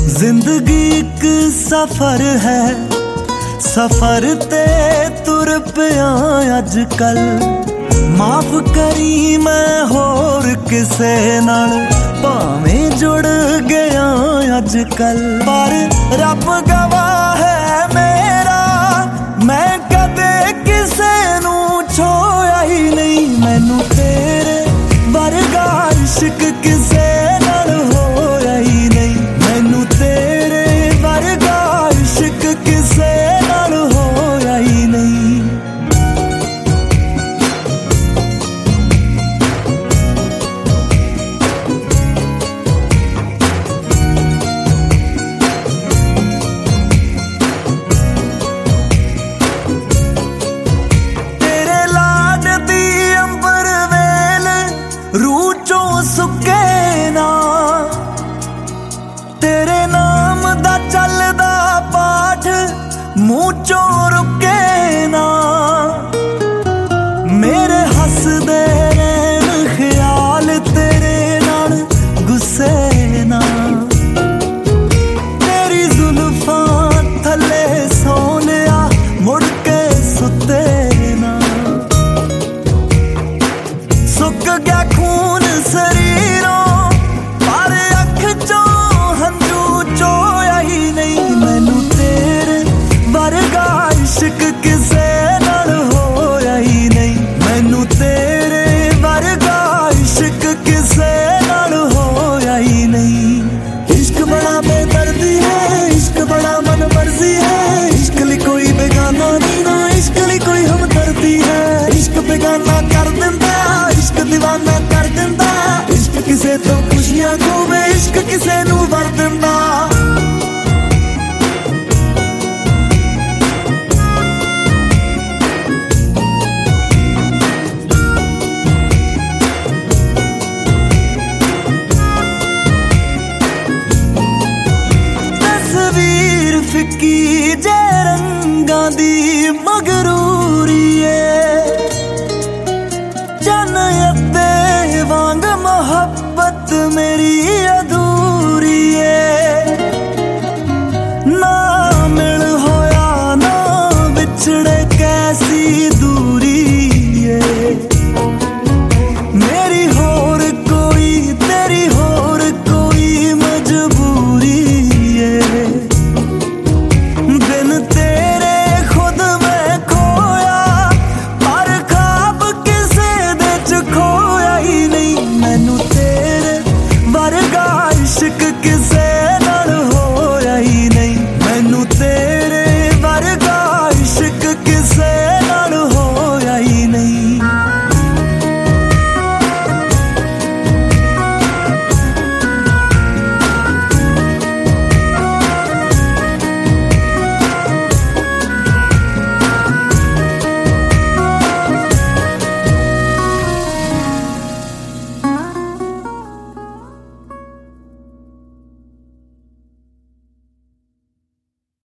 जिंदगी एक सफर है, सफर ते तुर पिया अजकल। माफ करी मैं होर किसे नाल भावें जुड़ गया अजकल। पर रब गवाह है मेरा, मैं कदे किसे नू छोया ही नहीं। मैनू तेरे वर्गा इश्क किसे नाल होया ही नहीं। मैनू तेरे वर्गा इश्क किसे नाल होया ही नहीं। रूह चों सुके ना तेरे नाम दा चलदा पाठ, मुंह चों रुके ना। मेरे हसदे रैन ख्याल तेरे नाल गुस्से ना। तेरी जुल्फां थले सोनिया मुड़ के सुते ना। सुक गया खून शरीरों पर अख चों हंजू चोया ही नहीं। मैनू तेरे वर्गा इश्क किसे नाल होया ही नहीं। मैनू तेरे वर्गा इश्क किसे नाल होया ही नहीं। इश्क बड़ा बेदर्दी है, इश्क बड़ा मन मर्जी है। इश्क ली कोई बेगाना नहीं ना, इश्क ली कोई हमदर्दी है। इश्क बेगाना कर दिंदा, इश्क दीवाना कर दिंदा। इश्क किसे तो खुशियां खोवे, इश्क किसे नू वर दिंदा।